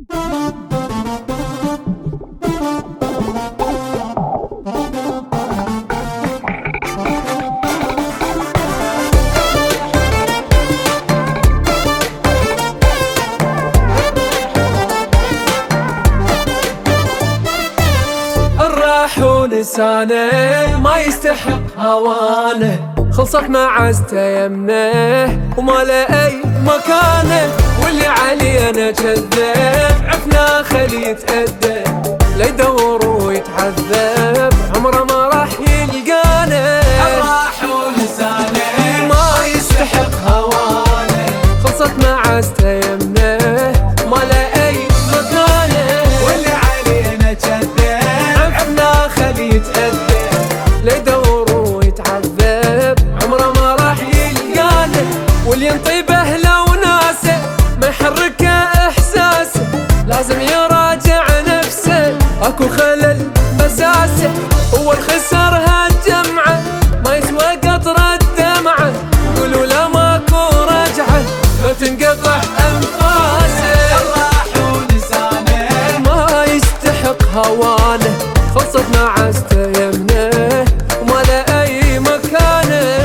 ولسانه ما يستحق هوانه، خلصت مع استيمنه وما له اي مكانه، واللي علينا كذب عفنا خلي يتأدب، لا يدور ويتعذب عمره ما راح يلقانه. راح ولسانه ما يستحق هوانه، خلصت مع استيمنه وما له اي مكانه، واللي علينا كذب عفنا خلي يتأدب، لا يدور ويتعذب عمره ما راح يلقانه، واللي ينطيبه لو ناسه ما يحركه احساسه، لازم يراجع نفسه اكو خلل بساسه، هو الخسر هالجمعه ما يسوى قطره دمعه، قولوا له ماكو رجعه لو تنقطع انفاسه. راح ولسانه ما يستحق هوانه، خلصت مع استيمنه وما له اي مكانه.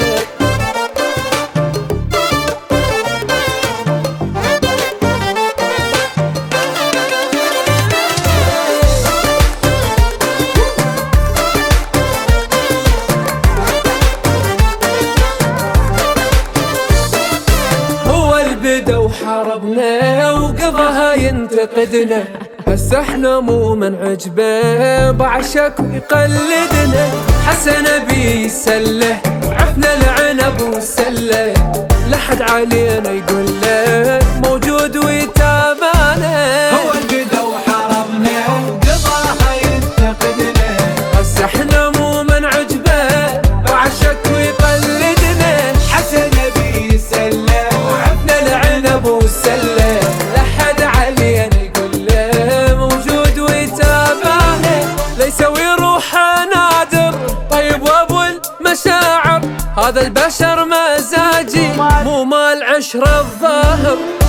هو البدا وحاربنا وقضاها ينتقدنا، بس احنا مو من عجبه بعشق ويقلدنا، حسنا بيسله وعفنا العنب والسله، لحد علينا يقول له موجود ويتابعنا. هو البدا وحرمنا وقضاها ينتقدنا، بس احنا مو من عجبه بعشق ويقلدنا، حسنا بيسله وعفنا العنب والسله، لحد علينا يقول له موجود ويتابعنا، لا يسوي روحه نادر طيب وابو المشاعر، هذا البشر مزاجي مو مال عشرة الظاهر،